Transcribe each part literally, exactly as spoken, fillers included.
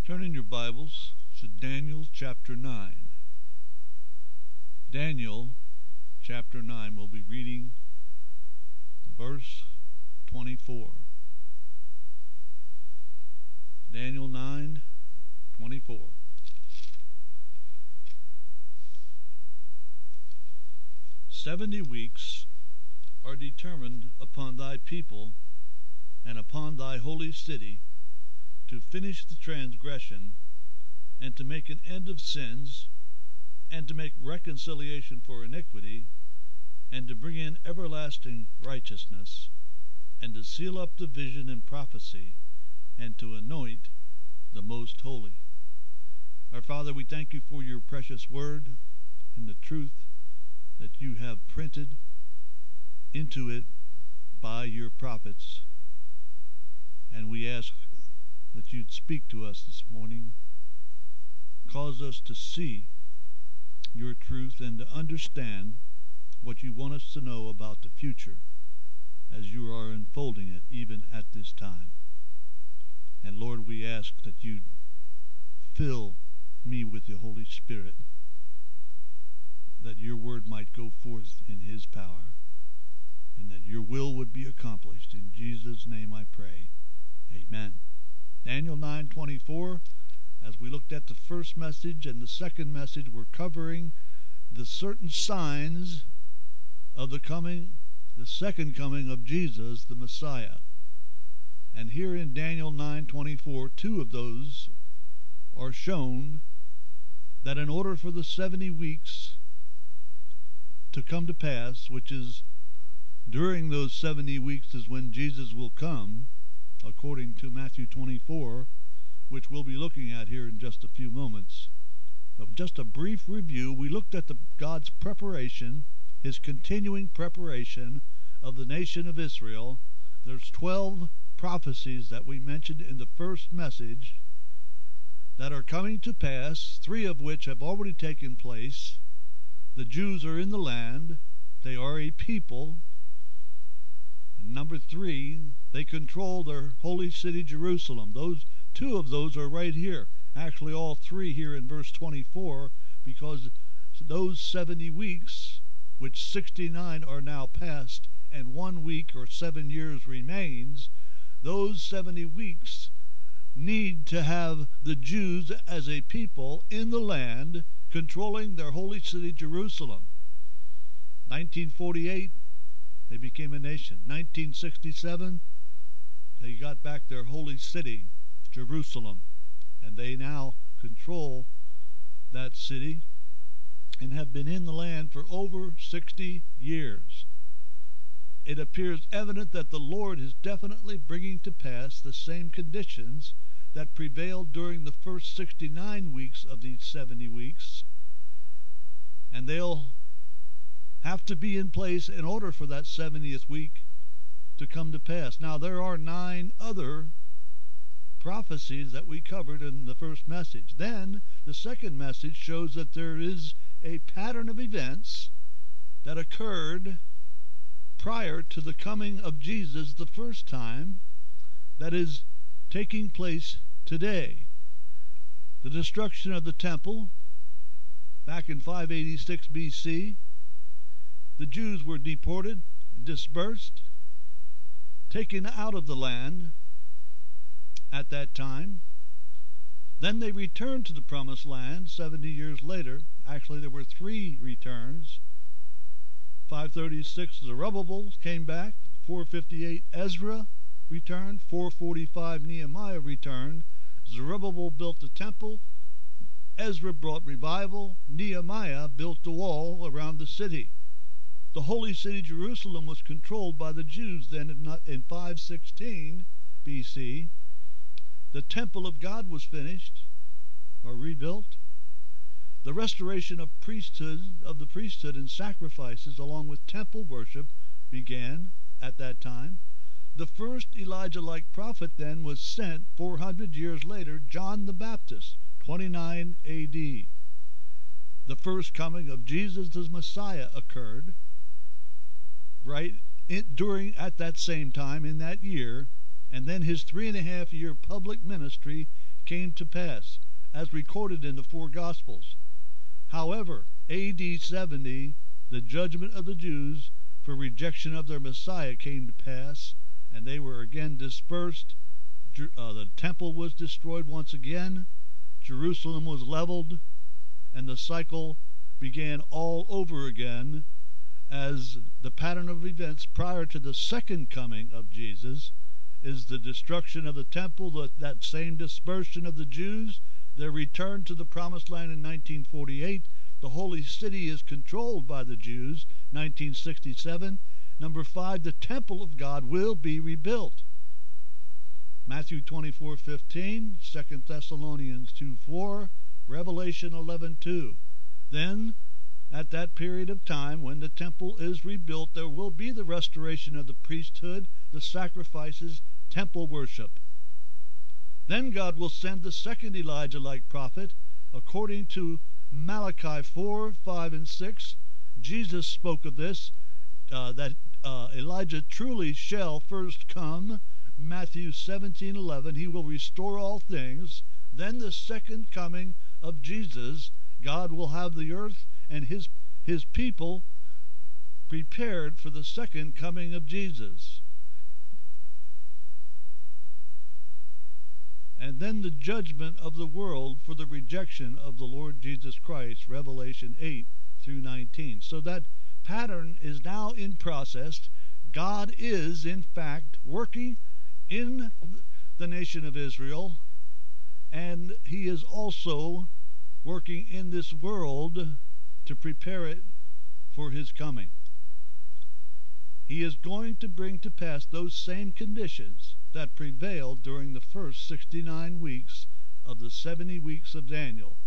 Turn in your Bibles to Daniel chapter nine. Daniel chapter nine. We'll be reading verse twenty-four. Daniel nine twenty-four. Seventy weeks are determined upon thy people and upon thy holy city, to finish the transgression, and to make an end of sins, and to make reconciliation for iniquity, and to bring in everlasting righteousness, and to seal up the vision and prophecy, and to anoint the most holy. Our Father, we thank you for your precious word and the truth that you have printed into it by your prophets. And we ask that you'd speak to us this morning, cause us to see your truth and to understand what you want us to know about the future as you are unfolding it even at this time. And Lord, we ask that you'd fill me with your Holy Spirit, that your word might go forth in his power, and that your will would be accomplished. In Jesus' name I pray. Amen. Daniel nine twenty-four, as we looked at the first message and the second message, we're covering the certain signs of the coming, the second coming of Jesus, the Messiah. And here in Daniel nine twenty-four, two of those are shown, that in order for the seventy weeks to come to pass, which is during those seventy weeks is when Jesus will come, according to Matthew twenty-four, which we'll be looking at here in just a few moments. But just a brief review, we looked at the God's preparation, his continuing preparation of the nation of Israel. There's twelve prophecies that we mentioned in the first message that are coming to pass, three of which have already taken place. The Jews are in the land. They are a people. And number three, they control their holy city, Jerusalem. Those two of those are right here. Actually, all three here in verse twenty-four, because those seventy weeks, which sixty-nine are now past, and one week or seven years remains, those seventy weeks need to have the Jews as a people in the land controlling their holy city, Jerusalem. nineteen forty-eight, they became a nation. nineteen sixty-seven, they got back their holy city, Jerusalem, and they now control that city and have been in the land for over sixty years. It appears evident that the Lord is definitely bringing to pass the same conditions that prevailed during the first sixty-nine weeks of these seventy weeks, and they'll have to be in place in order for that seventieth week to come to pass. Now, there are nine other prophecies that we covered in the first message. Then, the second message shows that there is a pattern of events that occurred prior to the coming of Jesus the first time that is taking place today. The destruction of the temple back in five eighty-six B C. The Jews were deported, dispersed, taken out of the land at that time. Then they returned to the promised land seventy years later. Actually, there were three returns. five thirty-six, Zerubbabel came back. four fifty-eight, Ezra returned. four forty-five, Nehemiah returned. Zerubbabel built the temple. Ezra brought revival. Nehemiah built the wall around the city. The holy city Jerusalem was controlled by the Jews then in five sixteen B C. The temple of God was finished or rebuilt. The restoration of priesthood of the priesthood and sacrifices along with temple worship began at that time. The first Elijah-like prophet then was sent four hundred years later, John the Baptist, twenty-nine A D. The first coming of Jesus the Messiah occurred right in, during at that same time in that year, and then his three and a half year public ministry came to pass, as recorded in the four Gospels. However, A D seventy, the judgment of the Jews for rejection of their Messiah came to pass, and they were again dispersed. Uh, the temple was destroyed once again. Jerusalem was leveled, and the cycle began all over again, as the pattern of events prior to the second coming of Jesus is the destruction of the temple, the, that same dispersion of the Jews, their return to the promised land in nineteen forty-eight. The holy city is controlled by the Jews, nineteen sixty-seven. Number five, the temple of God will be rebuilt. Matthew twenty-four fifteen, Second Thessalonians two four, Revelation eleven two. Then, at that period of time, when the temple is rebuilt, there will be the restoration of the priesthood, the sacrifices, temple worship. Then God will send the second Elijah-like prophet, according to Malachi four, five, and six. Jesus spoke of this, uh, that uh, Elijah truly shall first come. Matthew seventeen eleven, he will restore all things. Then the second coming of Jesus, God will have the earth and his his people prepared for the second coming of Jesus. And then the judgment of the world for the rejection of the Lord Jesus Christ, Revelation eight through nineteen. So that pattern is now in process. God is, in fact, working in the nation of Israel, and he is also working in this world to prepare it for his coming. He is going to bring to pass those same conditions that prevailed during the first sixty-nine weeks of the seventy weeks of Daniel.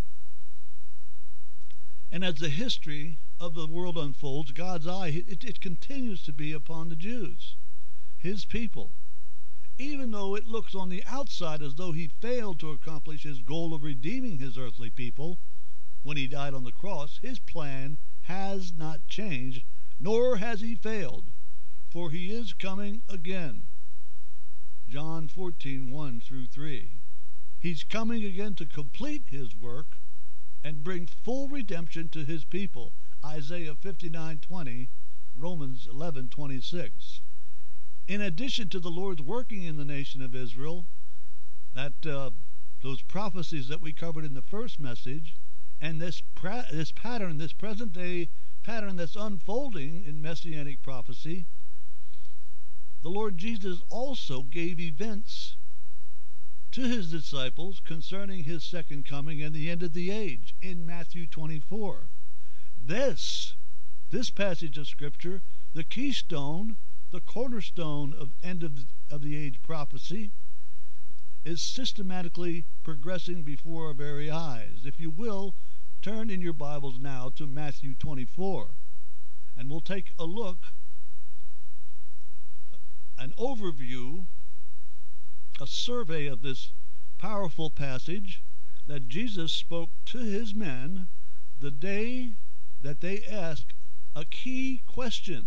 And as the history of the world unfolds, God's eye, it, it continues to be upon the Jews, his people. Even though it looks on the outside as though he failed to accomplish his goal of redeeming his earthly people when he died on the cross, his plan has not changed, nor has he failed, for he is coming again. John fourteen, one through three. He's coming again to complete his work and bring full redemption to his people. Isaiah fifty-nine twenty, Romans eleven twenty-six. In addition to the Lord's working in the nation of Israel, that uh, those prophecies that we covered in the first message, and this pra- this pattern, this present day pattern that's unfolding in messianic prophecy, the Lord Jesus also gave events to his disciples concerning his second coming and the end of the age in Matthew twenty-four. This, this passage of Scripture, the keystone, the cornerstone of end of the, of the age prophecy, is systematically progressing before our very eyes. If you will, turn in your Bibles now to Matthew twenty-four, and we'll take a look, an overview, a survey of this powerful passage that Jesus spoke to his men the day that they asked a key question.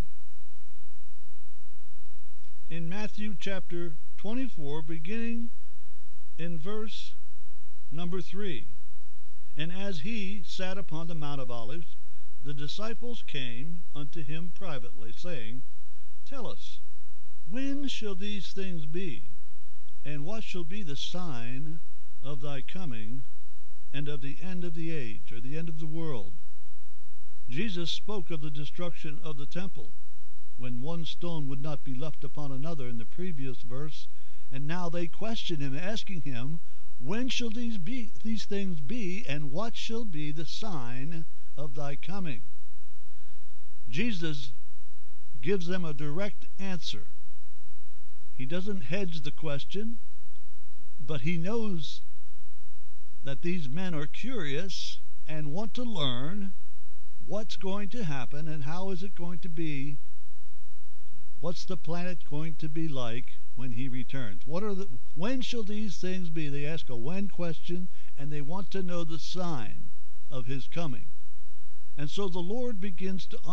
In Matthew chapter twenty-four, beginning in verse number three. And as he sat upon the Mount of Olives, the disciples came unto him privately, saying, Tell us, when shall these things be? And what shall be the sign of thy coming and of the end of the age, or the end of the world? Jesus spoke of the destruction of the temple, when one stone would not be left upon another in the previous verse, and now they question him, asking him, when shall these be these things be, and what shall be the sign of thy coming? Jesus gives them a direct answer. He doesn't hedge the question, but he knows that these men are curious and want to learn what's going to happen and how is it going to be. What's the planet going to be like when he returns? What are the when shall these things be? They ask a when question, and they want to know the sign of his coming. And so the Lord begins to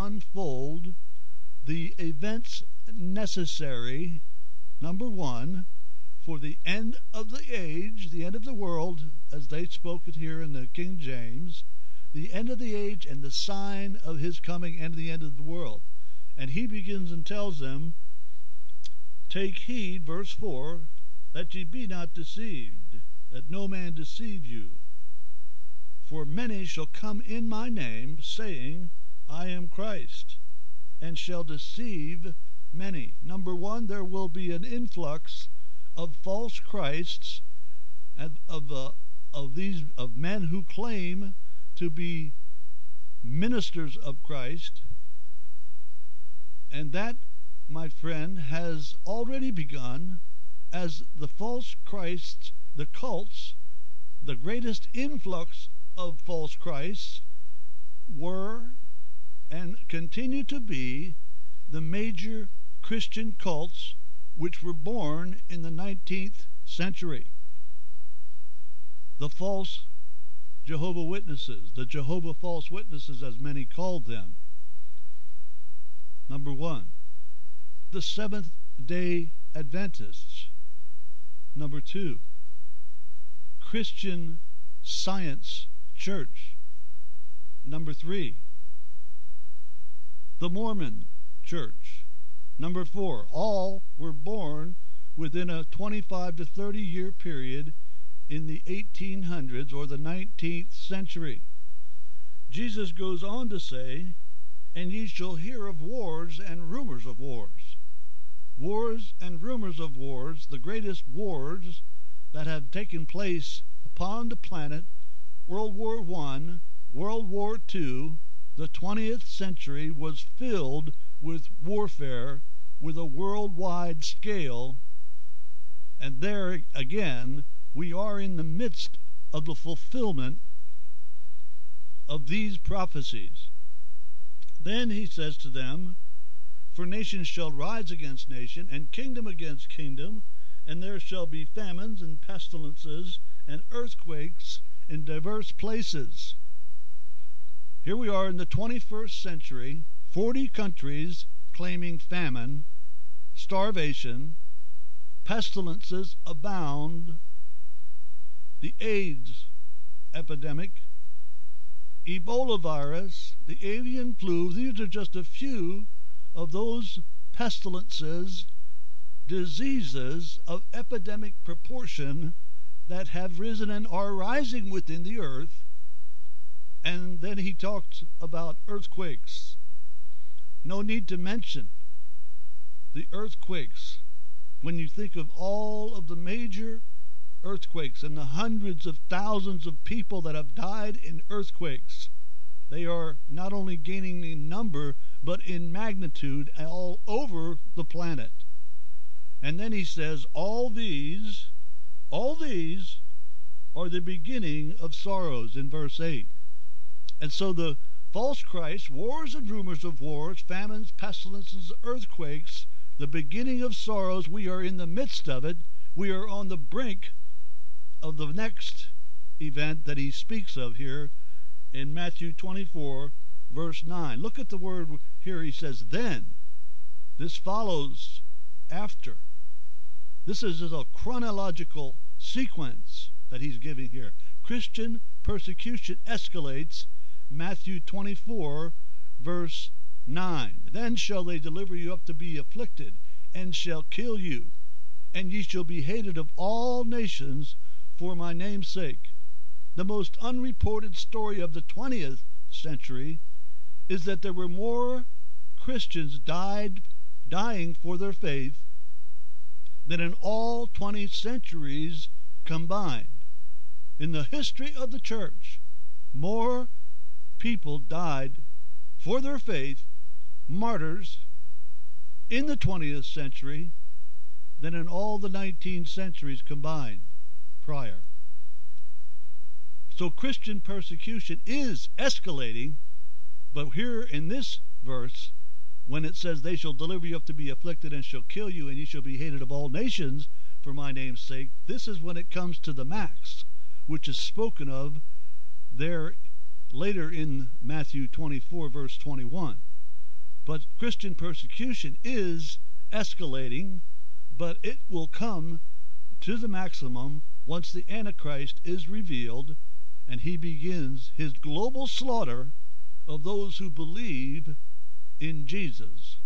unfold the events necessary, number one, For the end of the age, the end of the world, as they spoke it here in the King James, the end of the age and the sign of his coming and the end of the world. And he begins and tells them, take heed, verse four, that ye be not deceived, that no man deceive you. For many shall come in my name, saying, I am Christ, and shall deceive many. Number one, there will be an influx of false Christs, and of uh, of these of men who claim to be ministers of Christ, and that, my friend, has already begun, as the false Christs, the cults, the greatest influx of false Christs were and continue to be the major Christian cults which were born in the nineteenth century. The false Jehovah Witnesses, the Jehovah False Witnesses as many called them. Number one, the Seventh-day Adventists. Number two, Christian Science Church. Number three, the Mormon Church. Number four, all were born within a twenty-five to thirty year period in the eighteen hundreds or the nineteenth century. Jesus goes on to say, and ye shall hear of wars and rumors of wars. Wars and rumors of wars, the greatest wars that have taken place upon the planet, World War One, World War Two, the twentieth century was filled with warfare with a worldwide scale, and there again we are in the midst of the fulfillment of these prophecies. Then he says to them, for nation shall rise against nation, and kingdom against kingdom, and there shall be famines and pestilences and earthquakes in diverse places. Here we are in the twenty-first century, forty countries claiming famine, starvation, pestilences abound, the AIDS epidemic, Ebola virus, the avian flu. These are just a few of those pestilences, diseases of epidemic proportion that have risen and are rising within the earth. And then he talked about earthquakes. No need to mention the earthquakes when you think of all of the major earthquakes and the hundreds of thousands of people that have died in earthquakes. They are not only gaining in number, but in magnitude all over the planet. And then he says, all these, all these are the beginning of sorrows in verse eight. And so the false Christ, wars and rumors of wars, famines, pestilences, earthquakes, the beginning of sorrows, we are in the midst of it. We are on the brink of the next event that he speaks of here in Matthew twenty-four, verse nine. Look at the word here. He says, then. This follows after. This is a chronological sequence that he's giving here. Christian persecution escalates. Matthew twenty-four, verse nine. Then shall they deliver you up to be afflicted, and shall kill you, and ye shall be hated of all nations for my name's sake. The most unreported story of the twentieth century is that there were more Christians died dying for their faith than in all twenty centuries combined. In the history of the church, more people died for their faith, martyrs, in the twentieth century than in all the nineteen centuries combined prior. So Christian persecution is escalating, but here in this verse, when it says, they shall deliver you up to be afflicted and shall kill you, and ye shall be hated of all nations for my name's sake, this is when it comes to the max, which is spoken of there later in Matthew twenty-four, verse twenty-one. But Christian persecution is escalating, but it will come to the maximum once the Antichrist is revealed and he begins his global slaughter of those who believe in Jesus.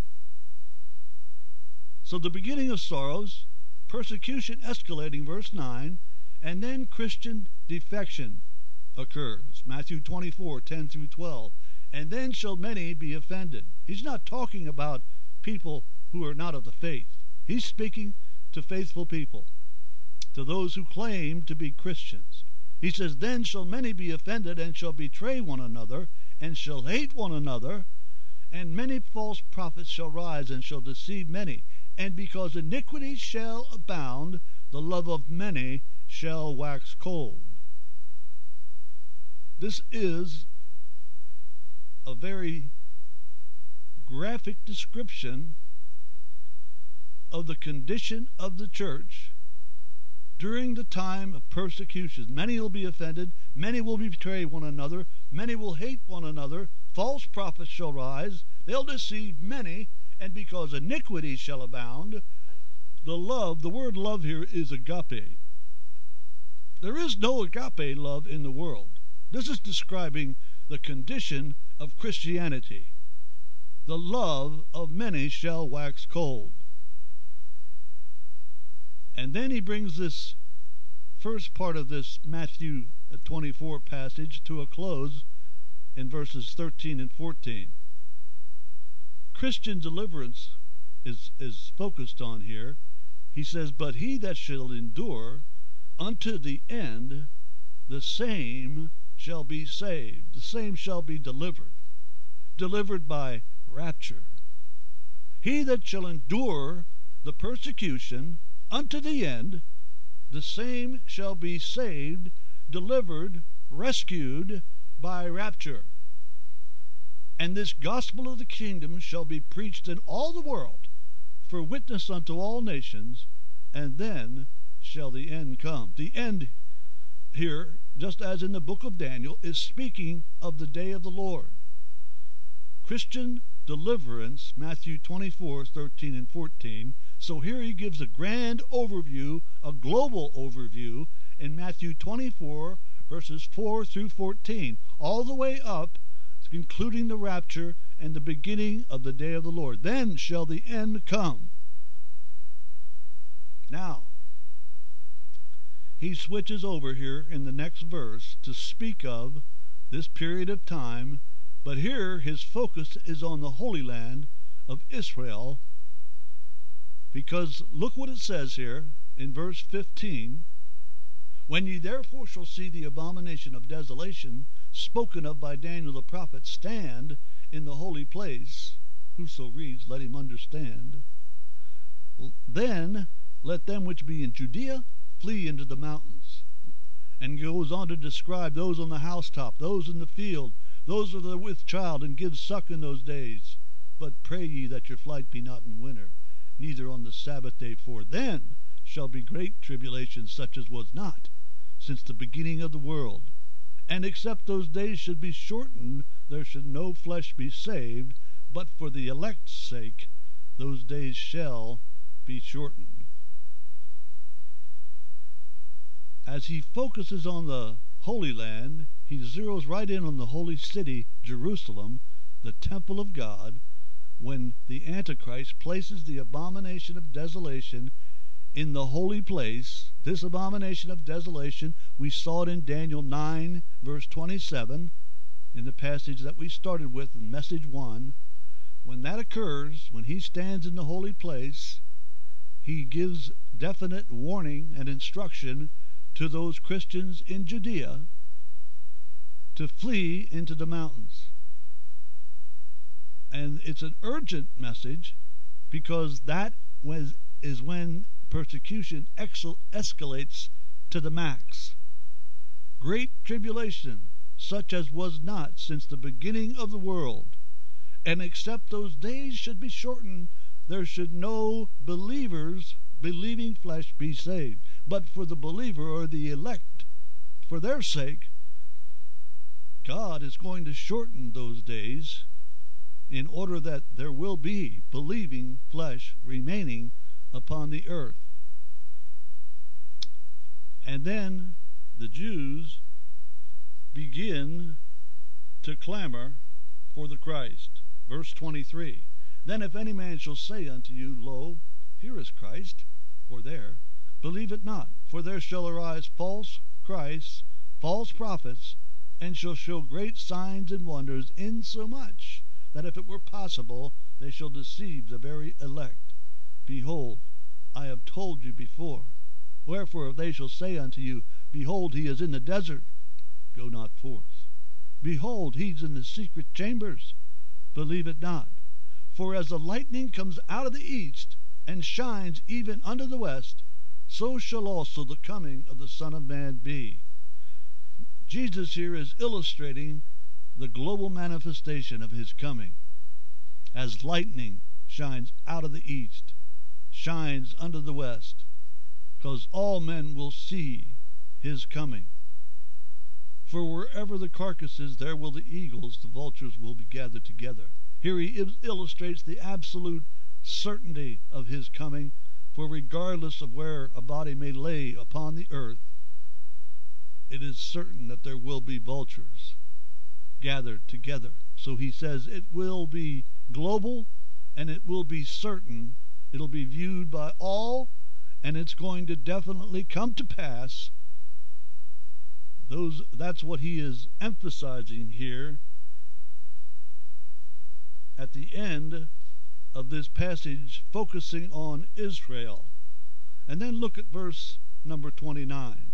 So the beginning of sorrows, persecution escalating, verse nine, and then Christian defection occurs. Matthew twenty-four, ten through twelve. And then shall many be offended. He's not talking about people who are not of the faith. He's speaking to faithful people, to those who claim to be Christians. He says, then shall many be offended, and shall betray one another, and shall hate one another, and many false prophets shall rise, and shall deceive many. And because iniquity shall abound, the love of many shall wax cold. This is a very graphic description of the condition of the church during the time of persecution. Many will be offended, many will betray one another, many will hate one another, false prophets shall rise, they'll deceive many, and because iniquity shall abound, the love, the word love here is agape. There is no agape love in the world. This is describing the condition of Christianity. The love of many shall wax cold. And then he brings this first part of this Matthew twenty-four passage to a close in verses thirteen and fourteen. Christian deliverance is, is focused on here. He says, but he that shall endure unto the end, the same shall be saved. The same shall be delivered. Delivered by rapture. He that shall endure the persecution unto the end, the same shall be saved, delivered, rescued by rapture. And this gospel of the kingdom shall be preached in all the world for witness unto all nations, and then shall the end come. The end here, just as in the book of Daniel, is speaking of the day of the Lord. Christian deliverance, Matthew twenty-four, thirteen and fourteen. So here he gives a grand overview, a global overview, in Matthew twenty-four, verses four through fourteen, all the way up, including the rapture and the beginning of the day of the Lord. Then shall the end come. Now, he switches over here in the next verse to speak of this period of time, but here his focus is on the Holy Land of Israel, because look what it says here in verse fifteen. When ye therefore shall see the abomination of desolation spoken of by Daniel the prophet stand in the holy place, whoso reads, let him understand. Then let them which be in Judea flee into the mountains. And goes on to describe those on the housetop, those in the field, those that are with child, and give suck in those days. But pray ye that your flight be not in winter, neither on the Sabbath day, for then shall be great tribulation, such as was not since the beginning of the world. And except those days should be shortened, there should no flesh be saved, but for the elect's sake those days shall be shortened. As he focuses on the Holy Land, he zeroes right in on the holy city, Jerusalem, the temple of God, when the Antichrist places the abomination of desolation in the holy place. This abomination of desolation, we saw it in Daniel nine, verse twenty-seven, in the passage that we started with in message one. When that occurs, when he stands in the holy place, he gives definite warning and instruction to those Christians in Judea to flee into the mountains. And it's an urgent message, because that was, is when persecution excel, escalates to the max. Great tribulation, such as was not since the beginning of the world. And except those days should be shortened, there should no believers, believing flesh, be saved. But for the believer or the elect, for their sake, God is going to shorten those days in order that there will be believing flesh remaining upon the earth. And then the Jews begin to clamor for the Christ. Verse twenty-three. Then if any man shall say unto you, Lo, here is Christ, or there, believe it not, for there shall arise false Christs, false prophets, and shall show great signs and wonders, insomuch that if it were possible, they shall deceive the very elect. Behold, I have told you before. Wherefore if they shall say unto you, Behold, he is in the desert, go not forth. Behold, he is in the secret chambers, believe it not. For as the lightning comes out of the east, and shines even unto the west, so shall also the coming of the Son of Man be. Jesus here is illustrating the global manifestation of his coming. As lightning shines out of the east, shines unto the west, because all men will see his coming. For wherever the carcass is, there will the eagles, the vultures, will be gathered together. Here he illustrates the absolute certainty of his coming, for regardless of where a body may lay upon the earth, it is certain that there will be vultures gathered together. So he says it will be global, and it will be certain. It'll be viewed by all, and it's going to definitely come to pass. Those that's what he is emphasizing here at the end of this passage, focusing on Israel. And then look at verse number twenty-nine.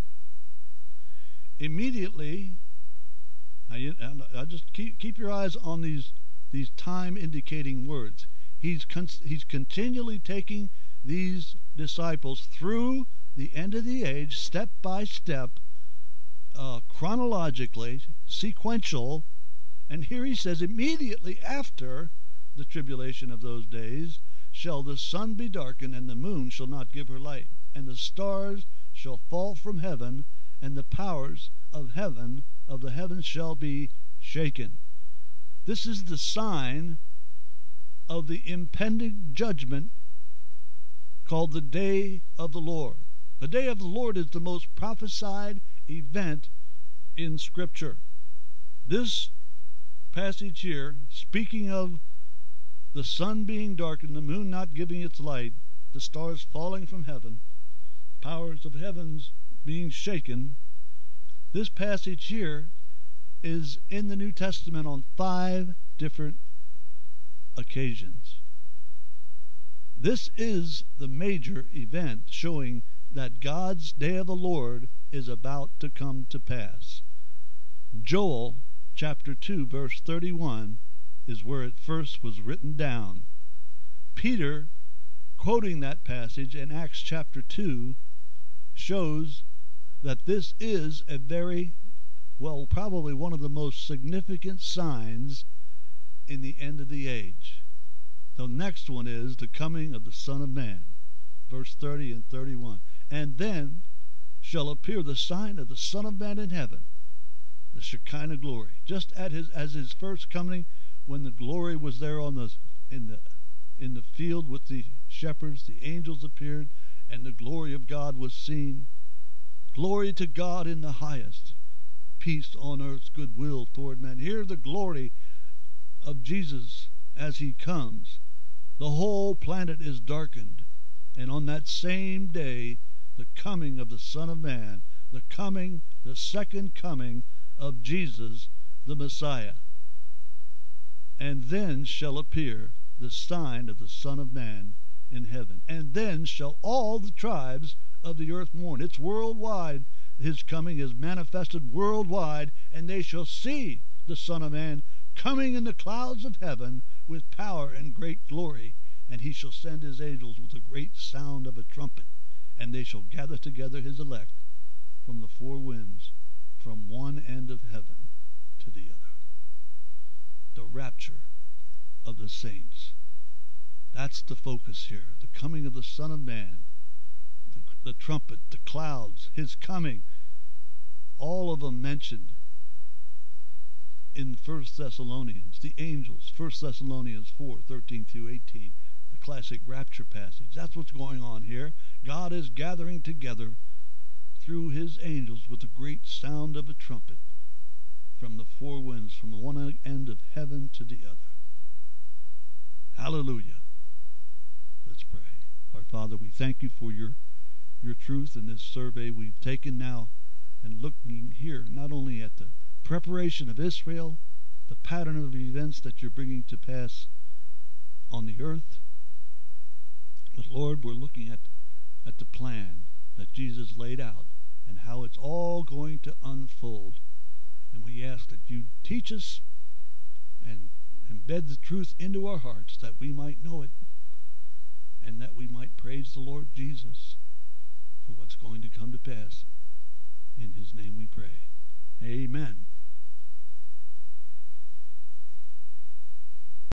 Immediately, I, I just keep keep your eyes on these these time indicating words. He's con- he's continually taking these disciples through the end of the age, step by step, uh, chronologically, sequential. And here he says, immediately after the tribulation of those days shall the sun be darkened, and the moon shall not give her light, and the stars shall fall from heaven, and the powers of heaven of the heavens shall be shaken. This is the sign of the impending judgment called the day of the Lord. The day of the Lord is the most prophesied event in Scripture. This passage here, speaking of the sun being darkened, the moon not giving its light, the stars falling from heaven, powers of heavens being shaken, this passage here is in the New Testament on five different occasions. This is the major event showing that God's day of the Lord is about to come to pass. Joel chapter two verse thirty-one is where it first was written down. Peter, quoting that passage in Acts chapter two, shows that this is a very, well, probably one of the most significant signs in the end of the age. The next one is the coming of the Son of Man, verse thirty and thirty-one. And then shall appear the sign of the Son of Man in heaven, the Shekinah glory. Just at his as his first coming, when the glory was there on the in the in the field with the shepherds, the angels appeared, and the glory of God was seen. Glory to God in the highest, peace on earth, goodwill toward men. Here the glory of Jesus as he comes. The whole planet is darkened, and on that same day, the coming of the Son of Man, the coming, the second coming of Jesus, the Messiah. And then shall appear the sign of the Son of Man in heaven. And then shall all the tribes of the earth mourn. It's worldwide. His coming is manifested worldwide, and they shall see the Son of Man coming in the clouds of heaven with power and great glory. And he shall send his angels with a great sound of a trumpet, and they shall gather together his elect from the four winds, from one end of heaven to the other. The rapture of the saints. That's the focus here. The coming of the Son of Man, the, the trumpet, the clouds, his coming. All of them mentioned in First Thessalonians, the angels, First Thessalonians four, thirteen through eighteen, the classic rapture passage. That's what's going on here. God is gathering together through his angels with the great sound of a trumpet from the four winds, from the one end of heaven to the other. Hallelujah. Let's pray. Our Father, we thank you for your, your truth in this survey we've taken now, and looking here not only at the preparation of Israel, the pattern of events that you're bringing to pass on the earth, but Lord, we're looking at, at the plan that Jesus laid out and how it's all going to unfold. And we ask that you teach us and embed the truth into our hearts that we might know it and that we might praise the Lord Jesus for what's going to come to pass. In his name we pray. Amen.